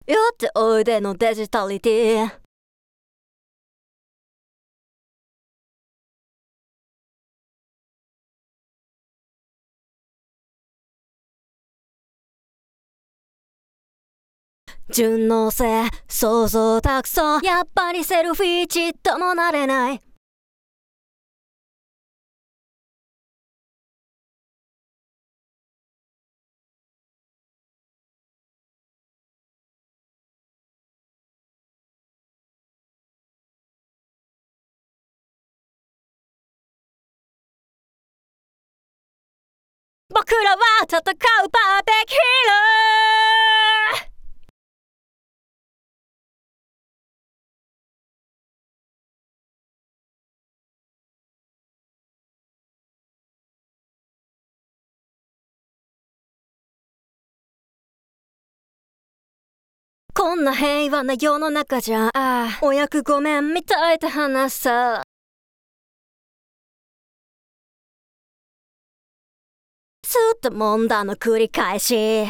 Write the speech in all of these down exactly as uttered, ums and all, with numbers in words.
やっておいでのデジタリティ。順応性、想像たくさん。やっぱりセルフィーちっともなれない。僕らは戦うパーフェクトヒーロー。こんな平和な世の中じゃ、ああ、お役ごめんみたいな話さ。ずっともんだの繰り返し。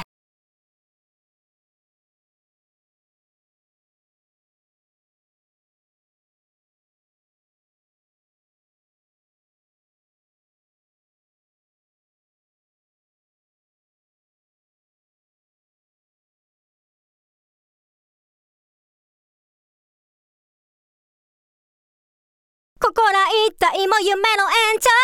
ここら一体も夢の延長。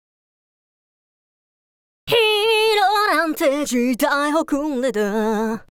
ヒーローなんて時代遅れだ。